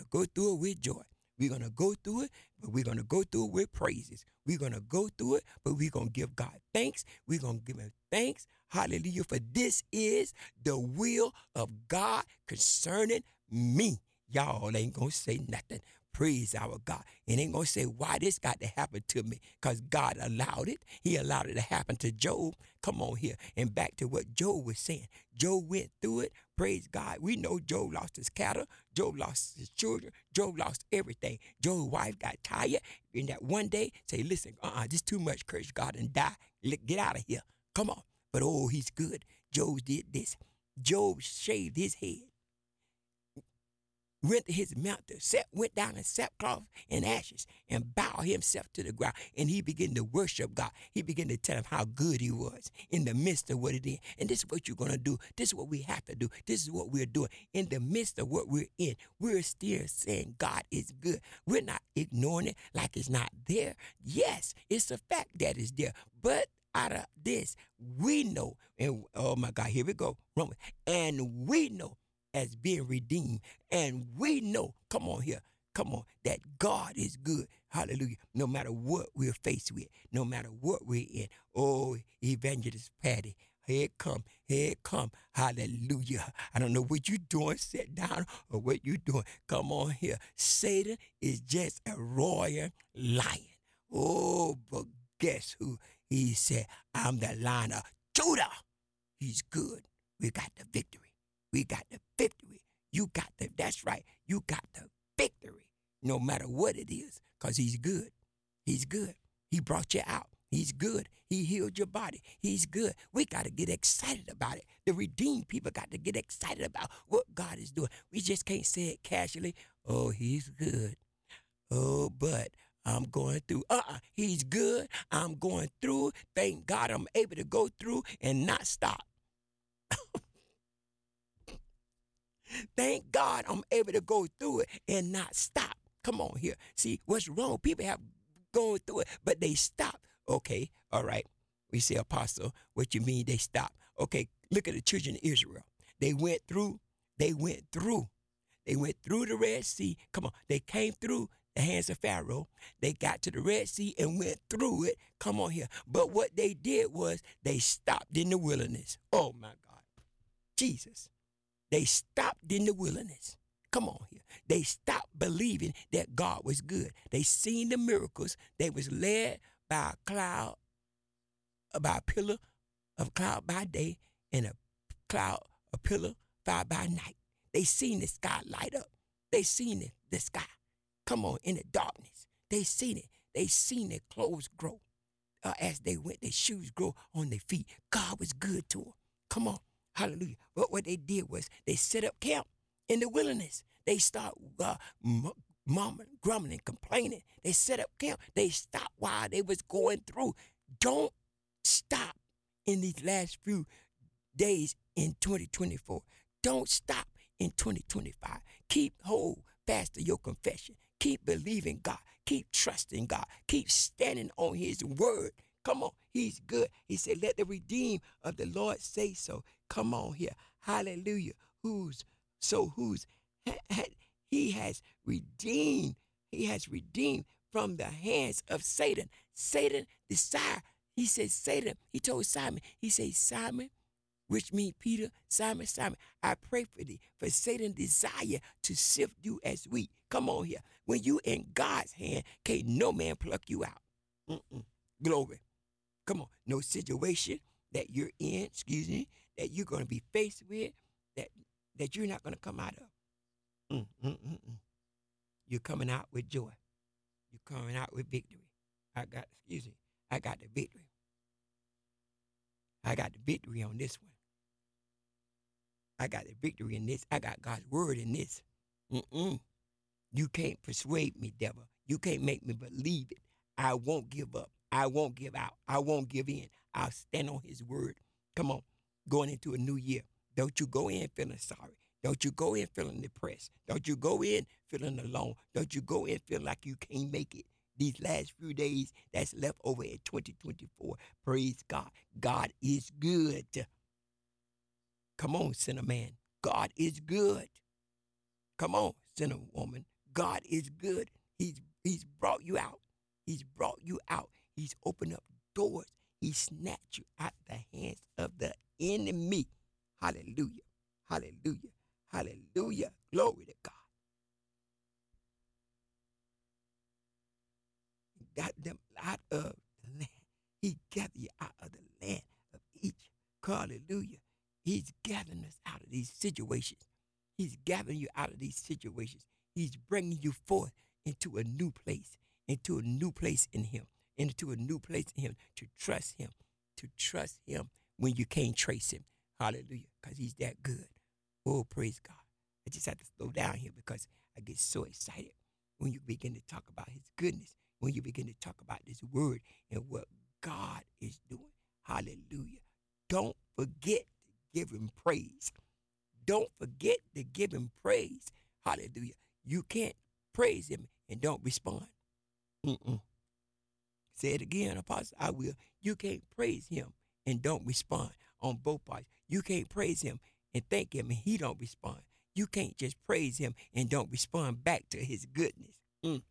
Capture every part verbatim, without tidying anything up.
go through it with joy. We're going to go through it, but we're going to go through it with praises. We're going to go through it, but we're going to give God thanks. We're going to give him thanks. Hallelujah. For this is the will of God concerning me. Y'all ain't going to say nothing. Praise our God. And ain't going to say why this got to happen to me, because God allowed it. He allowed it to happen to Job. Come on here. And back to what Job was saying. Job went through it. Praise God. We know Job lost his cattle. Job lost his children. Job lost everything. Job's wife got tired. And that one day, say, listen, uh-uh, this too much. Curse God and die. Get out of here. Come on. But oh, he's good. Job did this. Job shaved his head, went to his mountain, sat, went down in sackcloth and ashes, and bowed himself to the ground. And he began to worship God. He began to tell him how good he was in the midst of what it is. And this is what you're going to do. This is what we have to do. This is what we're doing. In the midst of what we're in, we're still saying God is good. We're not ignoring it like it's not there. Yes, it's a fact that it's there. But out of this, we know, and oh my God, here we go, Roman, and we know as being redeemed, and we know, come on here, come on, that God is good. Hallelujah. No matter what we're faced with, no matter what we're in. Oh, Evangelist Patty, here it come, here it come. Hallelujah. I don't know what you're doing, sit down, or what you're doing. Come on here. Satan is just a royal lion. Oh, but guess who? He said, I'm the Lion of Judah. He's good. We got the victory. We got the victory. You got the, that's right. You got the victory. No matter what it is, because he's good. He's good. He brought you out. He's good. He healed your body. He's good. We got to get excited about it. The redeemed people got to get excited about what God is doing. We just can't say it casually. Oh, he's good. Oh, but I'm going through. Uh-uh. He's good. I'm going through. Thank God I'm able to go through and not stop. Thank God I'm able to go through it and not stop. Come on here. See, what's wrong? People have gone through it, but they stop. Okay, all right. We say, Apostle, what you mean they stop? Okay, look at the children of Israel. They went through, they went through. They went through the Red Sea. Come on, they came through the hands of Pharaoh. They got to the Red Sea and went through it. Come on here. But what they did was they stopped in the wilderness. Oh, my God. Jesus. They stopped in the wilderness. Come on here. They stopped believing that God was good. They seen the miracles. They was led by a cloud, by a pillar of cloud by day and a cloud, a pillar fire by night. They seen the sky light up. They seen it, the sky. Come on, in the darkness. They seen it. They seen their clothes grow. Uh, as they went, their shoes grow on their feet. God was good to them. Come on. Hallelujah. But what they did was they set up camp in the wilderness. They start uh, mumbling, grumbling, complaining. They set up camp. They stopped while they was going through. Don't stop in these last few days in twenty twenty-four. Don't stop in twenty twenty-five. Keep hold fast to your confession. Keep believing God. Keep trusting God. Keep standing on his word. Come on. He's good. He said, let the redeemed of the Lord say so. Come on here. Hallelujah. Who's, so who's, he has redeemed. He has redeemed from the hands of Satan. Satan desire. He said, Satan, he told Simon, he said, Simon, which means Peter, Simon, Simon, I pray for thee, for Satan desire to sift you as wheat. Come on here. When you in God's hand, can't no man pluck you out. Mm-mm. Glory. Come on. No situation that you're in, excuse me, that you're going to be faced with, that, that you're not going to come out of. Mm, mm, mm, mm. You're coming out with joy. You're coming out with victory. I got, excuse me, I got the victory. I got the victory on this one. I got the victory in this. I got God's word in this. Mm-mm. You can't persuade me, devil. You can't make me believe it. I won't give up. I won't give out. I won't give in. I'll stand on his word. Come on. Going into a new year. Don't you go in feeling sorry. Don't you go in feeling depressed. Don't you go in feeling alone. Don't you go in feeling like you can't make it. These last few days that's left over in twenty twenty-four. Praise God. God is good. Come on, sinner man. God is good. Come on, sinner woman. God is good. He's He's brought you out. He's brought you out. He's opened up doors. He snatched you out the hands of the enemy. Hallelujah. Hallelujah. Hallelujah. Glory to God. He got them out of the land. He gathered you out of the land of Egypt. Hallelujah. He's gathering us out of these situations. He's gathering you out of these situations. He's bringing you forth into a new place, into a new place in him, into a new place in him, to trust him, to trust him when you can't trace him. Hallelujah, because he's that good. Oh, praise God. I just have to slow down here because I get so excited when you begin to talk about his goodness, when you begin to talk about this word and what God is doing. Hallelujah. Don't forget to give him praise. Don't forget to give him praise. Hallelujah. You can't praise him and don't respond. Mm-mm. Say it again, Apostle. I will. You can't praise him and don't respond on both parts. You can't praise him and thank him and he don't respond. You can't just praise him and don't respond back to his goodness. Mm.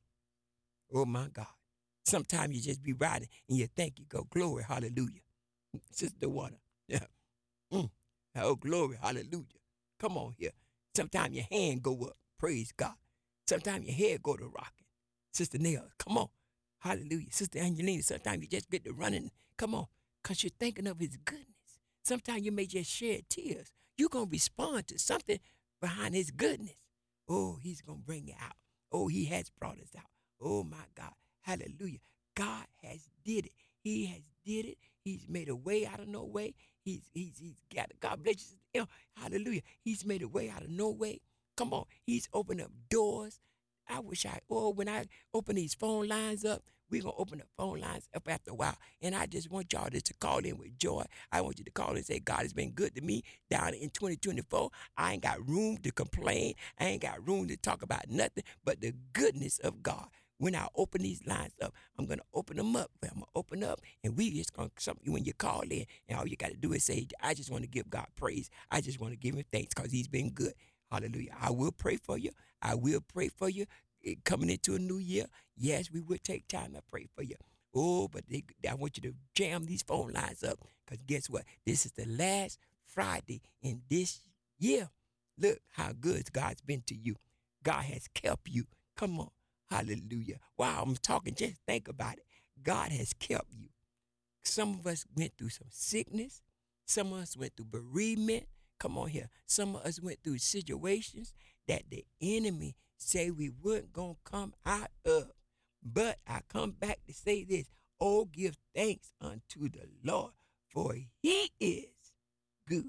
Oh, my God. Sometimes you just be riding and you thank you go, glory, hallelujah. Sister Water. Yeah. Mm. Oh, glory, hallelujah. Come on here. Sometimes your hand go up. Praise God. Sometimes your head go to rocking. Sister Neil, come on. Hallelujah. Sister Angelina, sometimes you just get to running. Come on. Because you're thinking of his goodness. Sometimes you may just shed tears. You're going to respond to something behind his goodness. Oh, he's going to bring you out. Oh, he has brought us out. Oh, my God. Hallelujah. God has did it. He has did it. He's made a way out of no way. He's he's he's got it. God bless you. Hallelujah. He's made a way out of no way. Come on. He's opened up doors. I wish I, oh, when I open these phone lines up, we're going to open the phone lines up after a while. And I just want y'all just to call in with joy. I want you to call in and say, God has been good to me down in twenty twenty-four. I ain't got room to complain. I ain't got room to talk about nothing but the goodness of God. When I open these lines up, I'm going to open them up. I'm going to open up, and we just going to, when you call in, and all you got to do is say, I just want to give God praise. I just want to give him thanks because he's been good. Hallelujah. I will pray for you. I will pray for you coming into a new year. Yes, we will take time to pray for you. Oh, but they, I want you to jam these phone lines up because guess what? This is the last Friday in this year. Look how good God's been to you. God has kept you. Come on. Hallelujah. While I'm talking, just think about it. God has kept you. Some of us went through some sickness. Some of us went through bereavement. Come on here. Some of us went through situations that the enemy say we weren't going to come out of. But I come back to say this. Oh, give thanks unto the Lord, for he is good.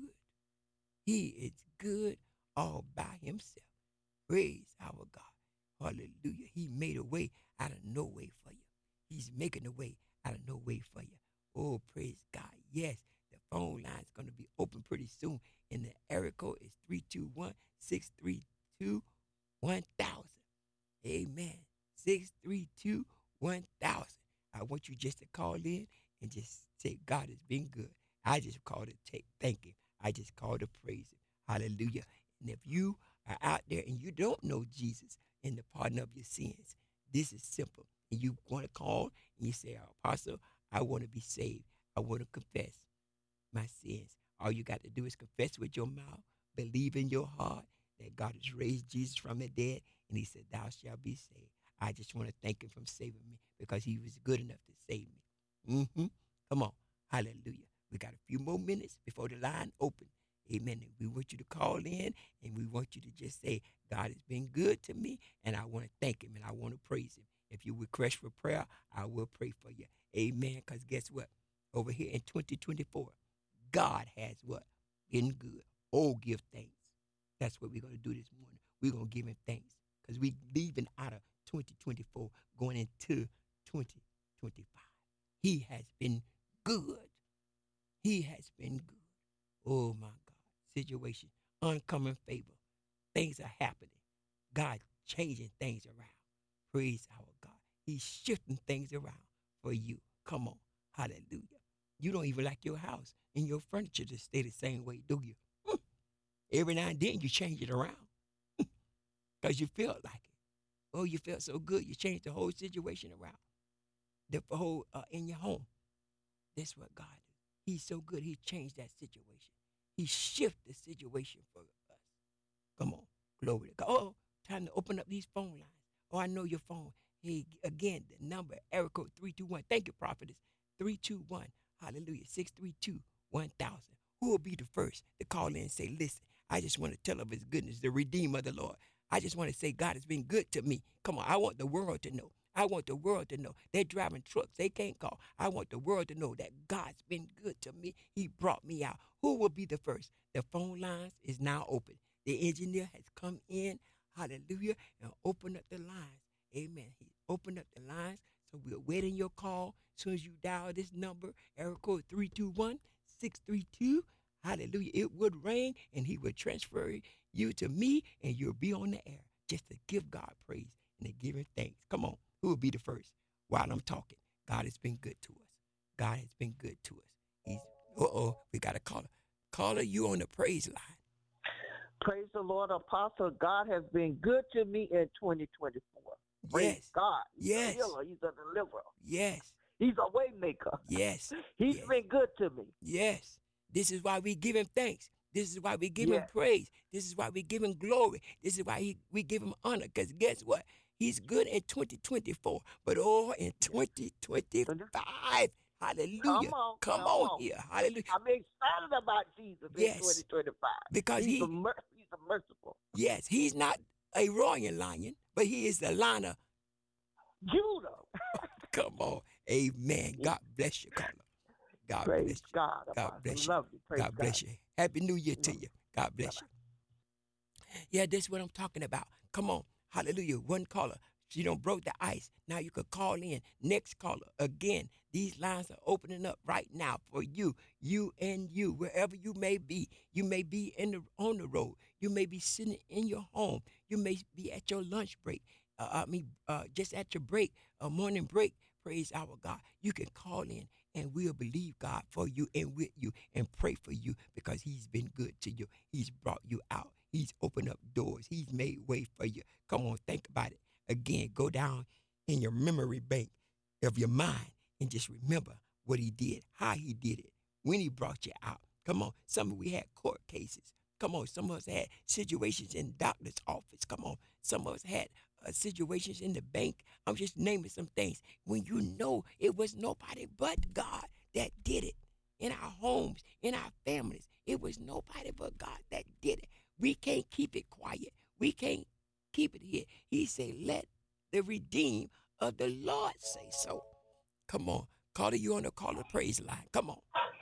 He is good all by himself. Praise our God. Hallelujah. He made a way out of no way for you. He's making a way out of no way for you. Oh, praise God. Yes, the phone line is going to be open pretty soon. And the area code is three two one, six three two, one thousand. Amen. six three two, one thousand. I want you just to call in and just say, God has been good. I just called to take, thank him. I just called to praise him. Hallelujah. And if you are out there and you don't know Jesus and the pardon of your sins, this is simple. And you want to call and you say, Apostle, I want to be saved. I want to confess my sins. All you got to do is confess with your mouth, believe in your heart that God has raised Jesus from the dead, and he said, thou shalt be saved. I just want to thank him for saving me because he was good enough to save me. Mm-hmm. Come on. Hallelujah. We got a few more minutes before the line opens. Amen. And we want you to call in, and we want you to just say, God has been good to me, and I want to thank him, and I want to praise him. If you request for prayer, I will pray for you. Amen. Because guess what? Over here in twenty twenty-four, God has what? Been good. Oh, give thanks. That's what we're going to do this morning. We're going to give him thanks because we're leaving out of twenty twenty-four, going into twenty twenty-five. He has been good. He has been good. Oh, my God. Situation, uncommon favor. Things are happening. God changing things around. Praise our God. He's shifting things around for you. Come on. Hallelujah. You don't even like your house and your furniture to stay the same way, do you? Hmm. Every now and then you change it around because you feel like it. Oh, you felt so good. You changed the whole situation around. The whole uh, in your home. That's what God is. He's so good. He changed that situation. He shifted the situation for us. Come on. Glory to God. Oh, time to open up these phone lines. Oh, I know your phone. Hey, again, the number, area code three two one. Thank you, prophetess. three two one, hallelujah, six three two, one thousand. Who will be the first to call in and say, listen, I just want to tell of his goodness, the Redeemer of the Lord. I just want to say God has been good to me. Come on, I want the world to know. I want the world to know. They're driving trucks. They can't call. I want the world to know that God's been good to me. He brought me out. Who will be the first? The phone lines is now open. The engineer has come in, hallelujah, and opened up the lines. Amen. He opened up the lines, so we're waiting your call. As soon as you dial this number, area code three two one, six three two, hallelujah, it would ring, and he would transfer you to me, and you'll be on the air just to give God praise and to give him thanks. Come on. Who will be the first while I'm talking? God has been good to us. God has been good to us. He's, uh-oh, we got a caller. Caller, you on the praise line. Praise the Lord, Apostle. God has been good to me in twenty twenty-four. Praise Yes. God. He's Yes. a healer. He's a deliverer. Yes. He's a way maker. Yes. He's yes. been good to me. Yes. This is why we give him thanks. This is why we give yes. him praise. This is why we give him glory. This is why he, we give him honor. Because guess what? He's good in twenty twenty-four. But oh, in twenty twenty-five, hallelujah. Come on. Come, come on, on here. Hallelujah. I'm excited about Jesus yes. in twenty twenty-five. Because he's, he, a mer- he's a merciful. Yes, he's not a royal lion, but he is the Lion of Judah. Come on. Amen. God bless you, caller. God Praise bless you. God. God bless you. Love you. Praise God bless God. you. Happy New Year to you. God bless Bye-bye. you. Yeah, this is what I'm talking about. Come on. Hallelujah. One caller. She don't broke the ice. Now you could call in. Next caller. Again, these lines are opening up right now for you. You and you, wherever you may be. You may be in the on the road. You may be sitting in your home. You may be at your lunch break. Uh, I mean, uh, just at your break, a morning break. Praise our God. You can call in and we'll believe God for you and with you and pray for you because he's been good to you. He's brought you out. He's opened up doors. He's made way for you. Come on, think about it. Again, go down in your memory bank of your mind and just remember what he did, how he did it, when he brought you out. Come on, some of we had court cases. Come on, some of us had situations in the doctor's office. Come on, some of us had uh, situations in the bank. I'm just naming some things. When you know it was nobody but God that did it in our homes, in our families. It was nobody but God that did it. We can't keep it quiet. We can't keep it here. He said, let the redeemed of the Lord say so. Come on. Caller, you on the caller praise line. Come on.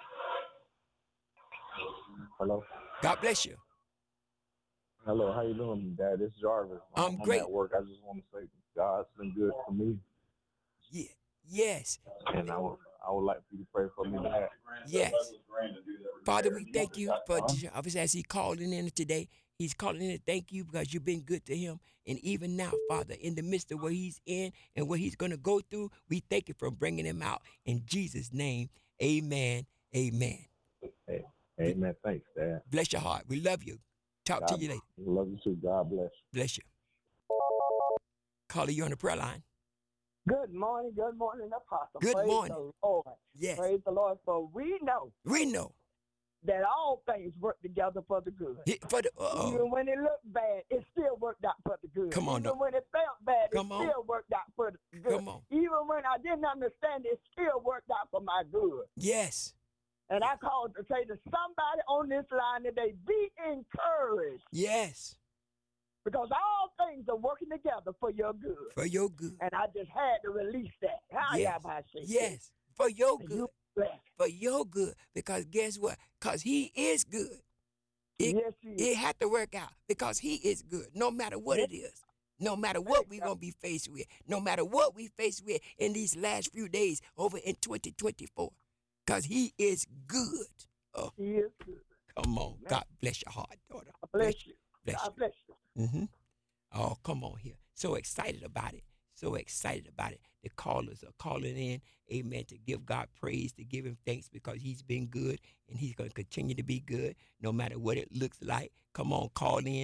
Hello. God bless you. Hello, how you doing, Dad? This is Jarvis. I'm I'm great. at work. I just want to say God's been good for me. Yeah. Yes. And I would, I would like for you to pray for me, Dad. Yes. Father, we thank you for obviously as he called in today. He's calling in to thank you because you've been good to him. And even now, Father, in the midst of what he's in and what he's going to go through, we thank you for bringing him out. In Jesus' name, amen, amen. Hey, amen. Thanks, Dad. Bless your heart. We love you. Talk God, to you later. Love you too. God bless. Bless you. Caller, you on the prayer line. Good morning, good morning, Apostle. Good Praise morning. the Lord. Yes. Praise the Lord. For we know We know. that all things work together for the good. Yeah, for the, uh-oh. Even when it looked bad, it still worked out for the good. Come on, Even no. when it felt bad, Come it on. still worked out for the good. Come on. Even when I didn't understand, it still worked out for my good. Yes. And I called to say to somebody on this line today, be encouraged. Yes. Because all things are working together for your good. For your good. And I just had to release that. How Yes. y'all say Yes. For your and good. you blessed. For your good. Because guess what? Because he is good. It, Yes, he is. it had to work out because he is good, no matter what Yes. it is. No matter what we're going to be faced with. No matter what we face with in these last few days over in twenty twenty-four. Because he is good. Oh, He is good. come on. Amen. God bless your heart, daughter. God bless you. Bless God you. bless you. Mm-hmm. Oh, come on here. So excited about it. So excited about it. The callers are calling in, amen, to give God praise, to give him thanks because he's been good and he's going to continue to be good no matter what it looks like. Come on, call in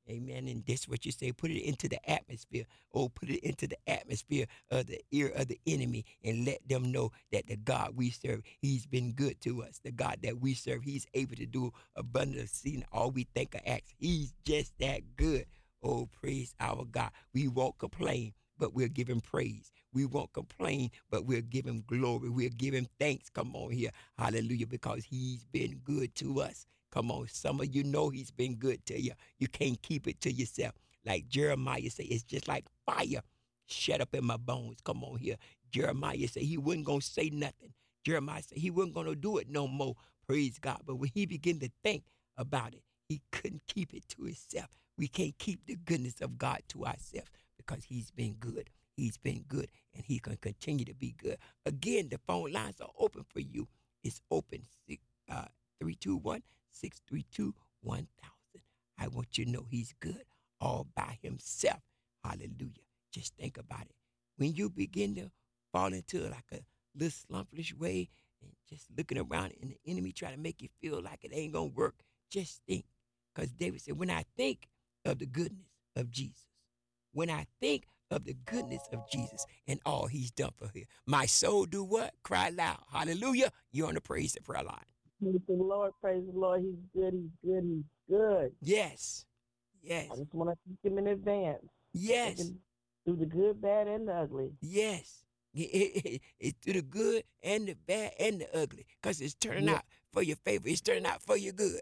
Amen. And that's what you say. Put it into the atmosphere. Oh, put it into the atmosphere of the ear of the enemy and let them know that the God we serve, he's been good to us. The God that we serve, he's able to do abundant exceeding all we think or ask. He's just that good. Oh, praise our God. We won't complain, but we'll give him praise. We won't complain, but we'll give him glory. We'll give him thanks. Come on here. Hallelujah. Because he's been good to us. Come on. Some of you know he's been good to you. You can't keep it to yourself. Like Jeremiah said, it's just like fire shut up in my bones. Come on here. Jeremiah said he wasn't going to say nothing. Jeremiah said he wasn't going to do it no more. Praise God. But when he began to think about it, he couldn't keep it to himself. We can't keep the goodness of God to ourselves because he's been good. He's been good, and he can continue to be good. Again, the phone lines are open for you. It's open, uh, three two one, six three two, one thousand. I want you to know he's good all by himself. Hallelujah. Just think about it. When you begin to fall into like a little slumpish way and just looking around and the enemy try to make you feel like it ain't going to work, just think. Because David said, when I think of the goodness of Jesus, when I think of the goodness of Jesus and all he's done for her, my soul do what? Cry loud. Hallelujah. You're on the praise and prayer line. Praise the Lord, praise the Lord. He's good, he's good, he's good. Yes. Yes. I just want to thank him in advance. Yes. Through the good, bad, and the ugly. Yes. It's through the good and the bad and the ugly. Because it's turning yes. out for your favor. It's turning out for your good.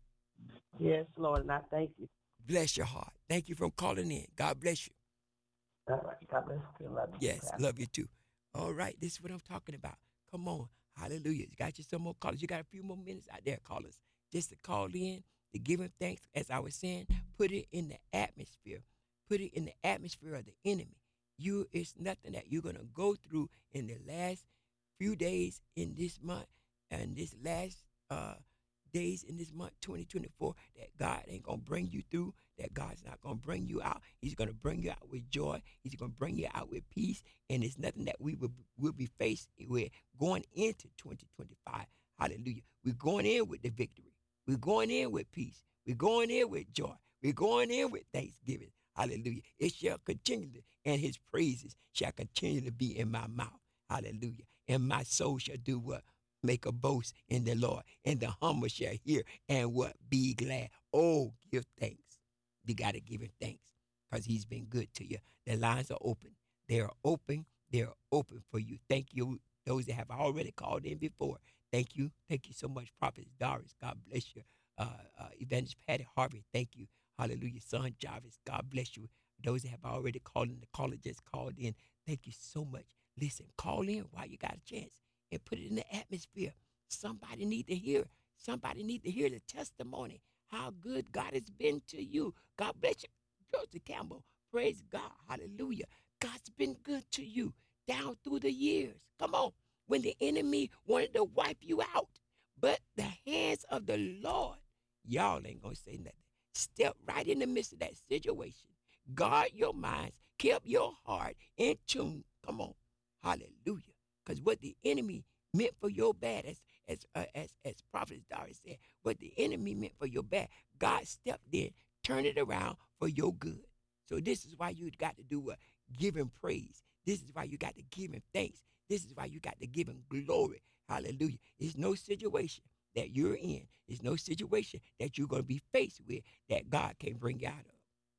Yes, Lord, and I thank you. Bless your heart. Thank you for calling in. God bless you. All right. God bless you. Love you. Yes, Pastor. Love you too. All right, this is what I'm talking about. Come on. Hallelujah. You got you some more callers. You got a few more minutes out there, callers. Just to call in, to give him thanks. As I was saying, put it in the atmosphere. Put it in the atmosphere of the enemy. You, it's nothing that you're going to go through in the last few days in this month and this last uh, days in this month, twenty twenty-four, that God ain't going to bring you through, that God's not going to bring you out. He's going to bring you out with joy. He's going to bring you out with peace. And it's nothing that we will, will be faced with going into twenty twenty-five. Hallelujah. We're going in with the victory. We're going in with peace. We're going in with joy. We're going in with thanksgiving. Hallelujah. It shall continue, and his praises shall continue to be in my mouth. Hallelujah. And my soul shall do what? Make a boast in the Lord. And the humble shall hear and what? Be glad. Oh, give thanks. You got to give him thanks because he's been good to you. The lines are open. They are open. They are open for you. Thank you, those that have already called in before. Thank you. Thank you so much, Prophet Doris. God bless you. Uh, uh, Evangelist Patty Harvey, thank you. Hallelujah. Son Jarvis, God bless you. Those that have already called in, the caller just called in, thank you so much. Listen, call in while you got a chance and put it in the atmosphere. Somebody need to hear. Somebody need to hear the testimony, how good God has been to you. God bless you. Joseph Campbell, praise God. Hallelujah. God's been good to you down through the years. Come on. When the enemy wanted to wipe you out, but the hands of the Lord, y'all ain't going to say nothing. Step right in the midst of that situation. Guard your minds. Keep your heart in tune. Come on. Hallelujah. Because what the enemy meant for your bad, as as uh, as as Prophet Doris said, what the enemy meant for your bad, God stepped in, turned it around for your good. So this is why you got to do what? Give him praise. This is why you got to give him thanks. This is why you got to give him glory. Hallelujah. It's no situation that you're in. It's no situation that you're going to be faced with that God can't bring you out of.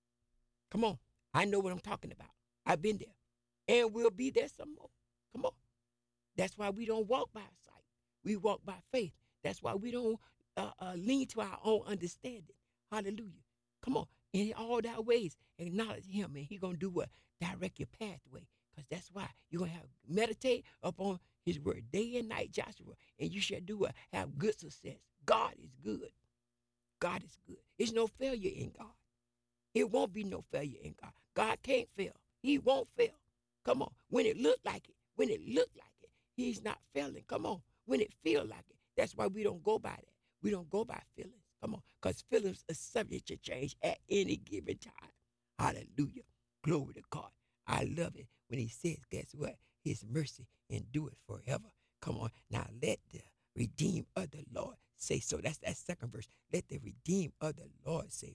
Come on. I know what I'm talking about. I've been there. And we'll be there some more. Come on. That's why we don't walk by sight. We walk by faith. That's why we don't uh, uh, lean to our own understanding. Hallelujah. Come on. In all thy ways, acknowledge him, and he's going to do what? Direct your pathway. Because that's why you're going to have meditate upon his word day and night, Joshua. And you shall do what? Have good success. God is good. God is good. There's no failure in God. It won't be no failure in God. God can't fail. He won't fail. Come on. When it looked like it, when it looked like it, he's not failing. Come on. When it feel like it. That's why we don't go by that. We don't go by feelings. Come on. Because feelings are subject to change at any given time. Hallelujah. Glory to God. I love it when he says, guess what? His mercy endureth forever. Come on. Now let the redeemed of the Lord say so. That's that second verse. Let the redeemed of the Lord say, for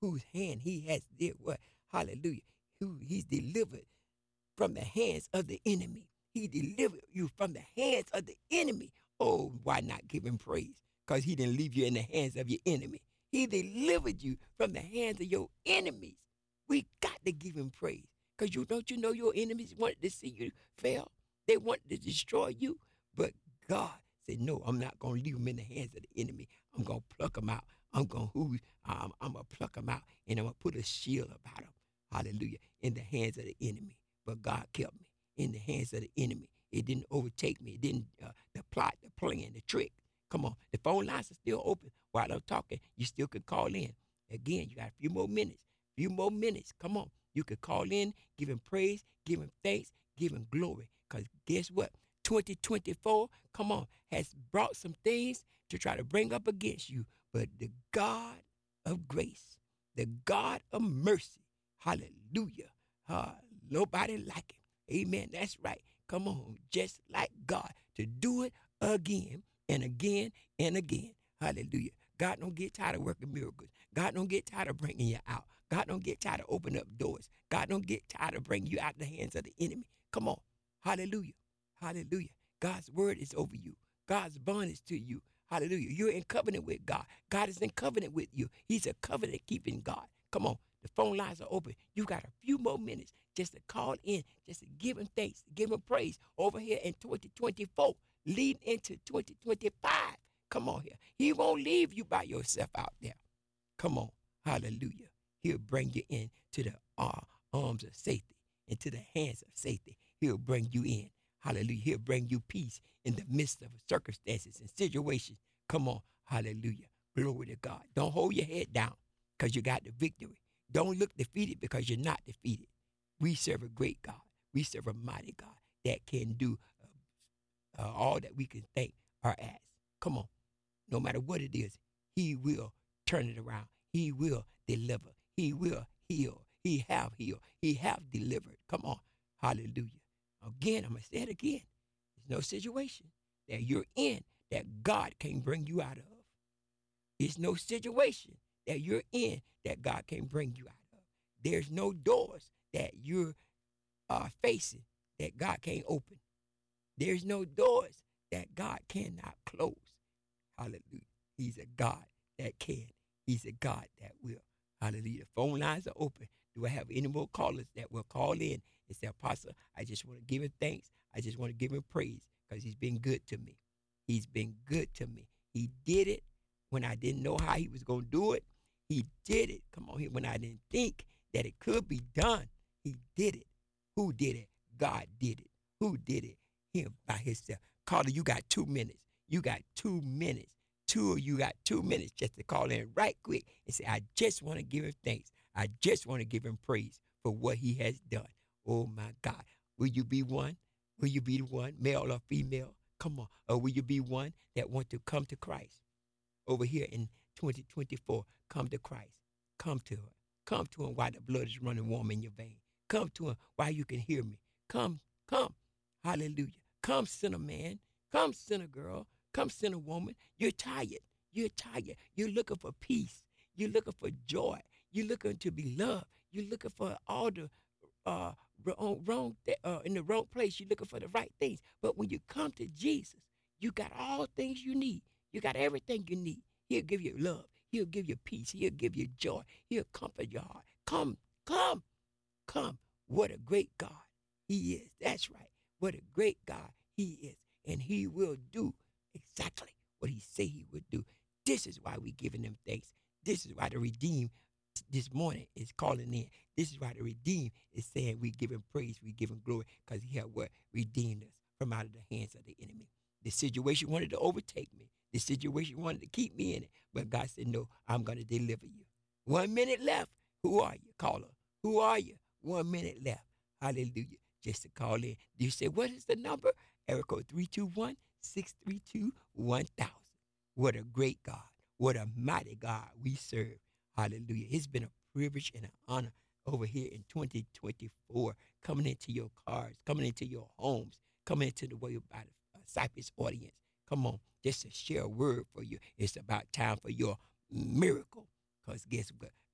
whose hand he has did what? Hallelujah. Who he's delivered from the hands of the enemy. He delivered you from the hands of the enemy. Oh, why not give him praise? Because he didn't leave you in the hands of your enemy. He delivered you from the hands of your enemies. We got to give him praise. Because you don't you know your enemies wanted to see you fail? They wanted to destroy you. But God said, no, I'm not going to leave them in the hands of the enemy. I'm going to pluck them out. I'm going to um, I'm going to pluck them out, and I'm going to put a shield about them. Hallelujah. In the hands of the enemy. But God kept me in the hands of the enemy. It didn't overtake me. It didn't, uh, the plot, the plan, the trick. Come on. The phone lines are still open. While I'm talking, you still can call in. Again, you got a few more minutes. Few more minutes. Come on. You can call in, give him praise, give him thanks, give him glory. Because guess what? twenty twenty-four, come on, has brought some things to try to bring up against you. But the God of grace, the God of mercy, hallelujah, uh, nobody like him. Amen. That's right. Come on, just like God, to do it again and again and again. Hallelujah. God don't get tired of working miracles. God don't get tired of bringing you out. God don't get tired of opening up doors. God don't get tired of bringing you out of the hands of the enemy. Come on. Hallelujah. Hallelujah. God's word is over you. God's bond is to you. Hallelujah. You're in covenant with God. God is in covenant with you. He's a covenant keeping God. Come on. The phone lines are open. You got a few more minutes just to call in, just to give him thanks, give him praise over here in twenty twenty-four, leading into twenty twenty-five. Come on here. He won't leave you by yourself out there. Come on. Hallelujah. He'll bring you in to the uh, arms of safety, into the hands of safety. He'll bring you in. Hallelujah. He'll bring you peace in the midst of circumstances and situations. Come on. Hallelujah. Glory to God. Don't hold your head down because you got the victory. Don't look defeated because you're not defeated. We serve a great God. We serve a mighty God that can do uh, uh, all that we can think or ask. Come on. No matter what it is, he will turn it around. He will deliver. He will heal. He have healed. He have delivered. Come on. Hallelujah. Again, I'm going to say it again. There's no situation that you're in that God can't bring you out of. There's no situation that you're in that God can't bring you out of. There's no doors that you're uh, facing that God can't open. There's no doors that God cannot close. Hallelujah. He's a God that can. He's a God that will. Hallelujah. The phone lines are open. Do I have any more callers that will call in and say, Apostle, I just want to give him thanks. I just want to give him praise because he's been good to me. He's been good to me. He did it when I didn't know how he was going to do it. He did it. Come on here. When I didn't think that it could be done, he did it. Who did it? God did it. Who did it? Him by himself. Caller, you got two minutes. You got two minutes. Two of you got two minutes just to call in right quick and say, I just want to give him thanks. I just want to give him praise for what he has done. Oh, my God. Will you be one? Will you be the one, male or female? Come on. Or will you be one that want to come to Christ? Over here in twenty twenty-four, come to Christ. Come to him. Come to him while the blood is running warm in your vein. Come to him while you can hear me. Come, come. Hallelujah. Come, sinner man. Come, sinner girl. Come, sinner woman. You're tired. You're tired. You're looking for peace. You're looking for joy. You're looking to be loved. You're looking for all the uh, wrong, wrong th- uh, in the wrong place. You're looking for the right things. But when you come to Jesus, you got all things you need. You got everything you need. He'll give you love. He'll give you peace. He'll give you joy. He'll comfort your heart. Come, come, come. What a great God he is. That's right. What a great God he is. And he will do exactly what he say he would do. This is why we giving him thanks. This is why the redeemed this morning is calling in. This is why the redeemed is saying we give him praise, we give him glory, because he had what? Redeemed us from out of the hands of the enemy. The situation wanted to overtake me. The situation wanted to keep me in it. But God said, no, I'm going to deliver you. One minute left. Who are you, caller? Who are you? One minute left. Hallelujah. Just to call in. You say, what is the number? Area code three two one, six three two, one thousand. What a great God. What a mighty God we serve. Hallelujah. It's been a privilege and an honor over here in twenty twenty-four, coming into your cars, coming into your homes, coming into the way about a Cypress audience. Come on, just to share a word for you. It's about time for your miracle. Because guess what?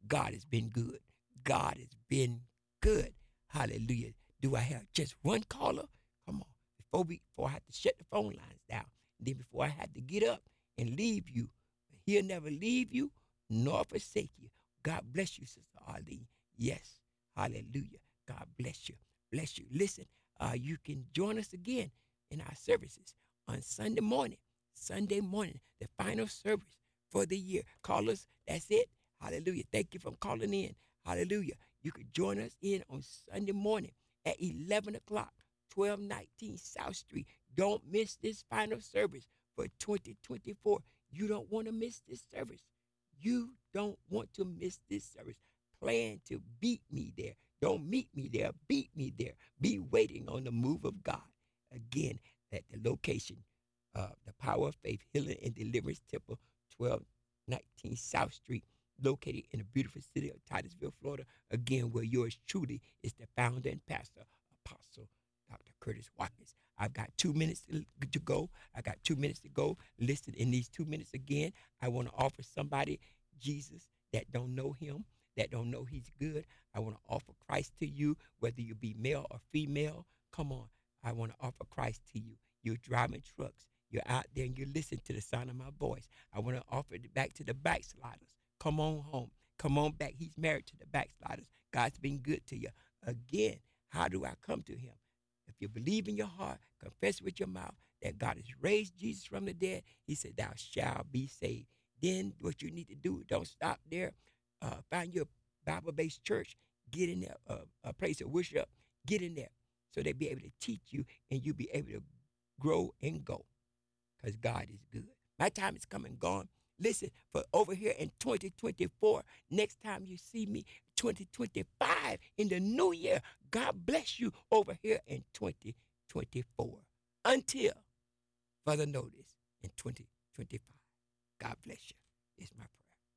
God has been good. God has been good. Hallelujah. Do I have just one caller? Come on. Before we before I have to shut the phone lines down. Then before I have to get up and leave you. He'll never leave you nor forsake you. God bless you, Sister Arlene. Yes. Hallelujah. God bless you. Bless you. Listen, uh, you can join us again in our services on Sunday morning. Sunday morning, the final service for the year. Call us. That's it. Hallelujah. Thank you for calling in. Hallelujah. You could join us in on Sunday morning at eleven o'clock, twelve nineteen South Street. Don't miss this final service for twenty twenty-four. You don't want to miss this service. You don't want to miss this service. Plan to beat me there. Don't meet me there. Beat me there. Be waiting on the move of God. Again, at the location, uh, the Power of Faith Healing and Deliverance Temple, twelve nineteen South Street, located in the beautiful city of Titusville, Florida. Again, where yours truly is the founder and pastor, Apostle Doctor Curtis Watkins. I've got two minutes to, to go. I got two minutes to go. Listen, in these two minutes again, I want to offer somebody Jesus that don't know him, that don't know he's good. I want to offer Christ to you, whether you be male or female. Come on. I want to offer Christ to you. You're driving trucks. You're out there and you listen to the sound of my voice. I want to offer it back to the backsliders. Come on home. Come on back. He's married to the backsliders. God's been good to you. Again, how do I come to him? If you believe in your heart, confess with your mouth that God has raised Jesus from the dead, he said, thou shalt be saved. Then what you need to do, don't stop there. Uh, find your Bible-based church. Get in there, uh, a place of worship. Get in there so they'll be able to teach you and you'll be able to grow and go because God is good. My time is come and gone. Listen, for over here in twenty twenty-four, next time you see me, twenty twenty-five, in the new year, God bless you over here in twenty twenty-four. Until further notice in twenty twenty-five. God bless you. It's my prayer.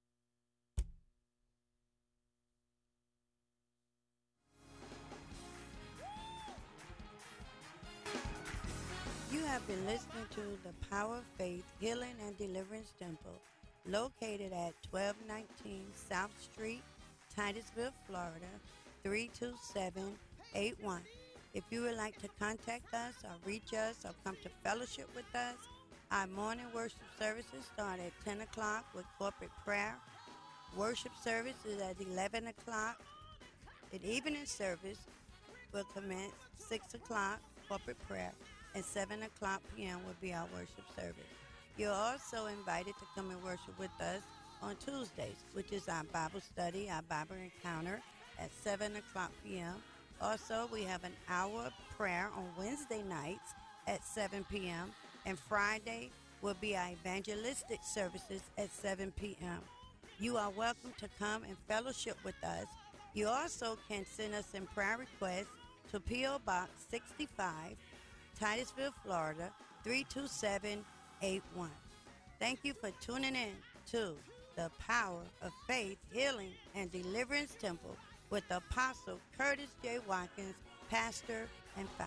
You have been listening to the Power of Faith Healing and Deliverance Temple, located at twelve nineteen South Street, Titusville, Florida, three two seven eight one. If you would like to contact us or reach us or come to fellowship with us, our morning worship services start at ten o'clock with corporate prayer. Worship service is at eleven o'clock. The evening service will commence six o'clock, corporate prayer, and seven o'clock p.m. will be our worship service. You're also invited to come and worship with us on Tuesdays, which is our Bible study, our Bible encounter at seven o'clock p.m. Also, we have an hour of prayer on Wednesday nights at seven p.m. and Friday will be our evangelistic services at seven p.m. You are welcome to come and fellowship with us. You also can send us in prayer requests to P O. Box sixty-five, Titusville, Florida, three two seven eight one. Thank you for tuning in to the Power of Faith, Healing, and Deliverance Temple with Apostle Curtis J. Watkins, pastor and founder.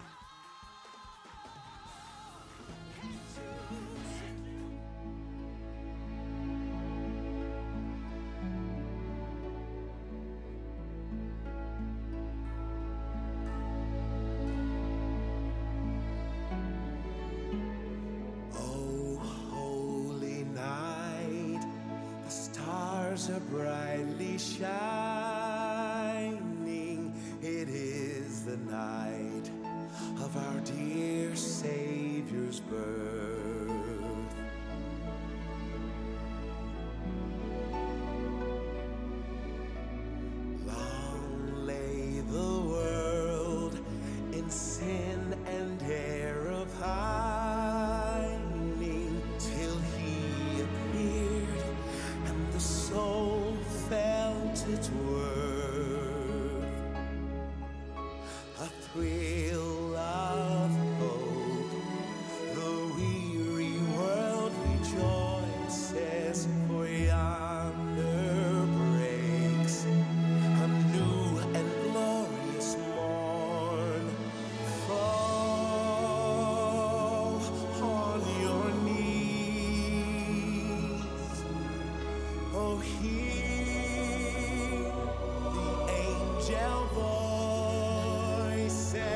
Are brightly shining. It is the night of our dear Savior's birth. Long lay the world in sin and error of hiding till he appeared and the soul felt its worth. A thrill